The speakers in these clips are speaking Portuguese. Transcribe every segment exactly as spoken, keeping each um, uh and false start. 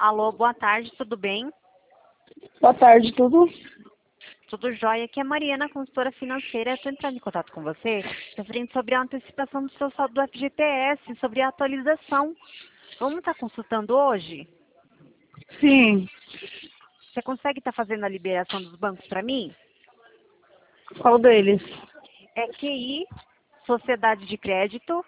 Alô, boa tarde, tudo bem? Boa tarde, tudo? Tudo jóia. Aqui é a Mariana, consultora financeira. Estou entrando em contato com você, referente sobre a antecipação do seu saldo do F G T S, sobre a atualização. Vamos estar consultando hoje? Sim. Você consegue estar fazendo a liberação dos bancos para mim? Qual deles? É Q I, Sociedade de Crédito.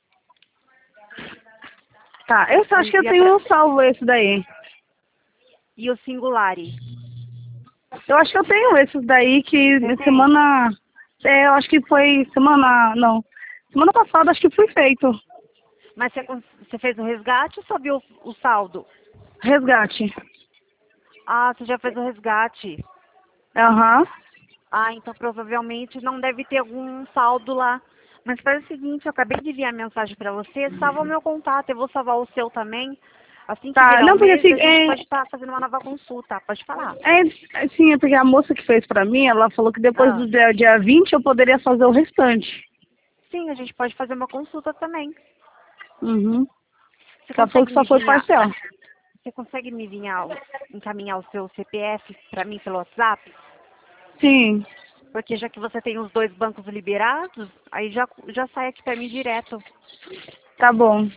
Tá, eu só acho que eu E, a tenho tra- um salvo esse daí. e o Singulari. Eu acho que eu tenho esses daí que Você na tem? semana... É, eu acho que foi semana... Não. Semana passada acho que foi feito. Mas você, cons- você fez o resgate ou só viu o, o saldo? Resgate. Ah, você já fez o resgate. Aham. Ah, então provavelmente não deve ter algum saldo lá. Mas faz o seguinte, eu acabei de enviar mensagem para você, salva o meu contato, eu vou salvar o seu também. Assim que Tá, virar o não, porque mês, assim, a gente é, pode estar fazendo uma nova consulta. Pode falar. é, assim, é porque a moça que fez pra mim, ela falou que depois Ah, do dia, dia vinte eu poderia fazer o restante. sim, a gente pode fazer uma consulta também. Uhum. Você Ela falou consegue que me só foi enviar, parcial. você consegue me enviar, o- encaminhar o seu C P F para mim pelo WhatsApp? Sim, Porque já que você tem os dois bancos liberados, aí já, já sai aqui para mim direto. tá bom.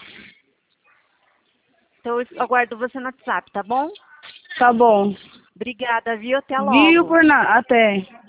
Então eu aguardo você no WhatsApp, tá bom? Tá bom. Obrigada, viu? Até Viu logo. por nada. Até.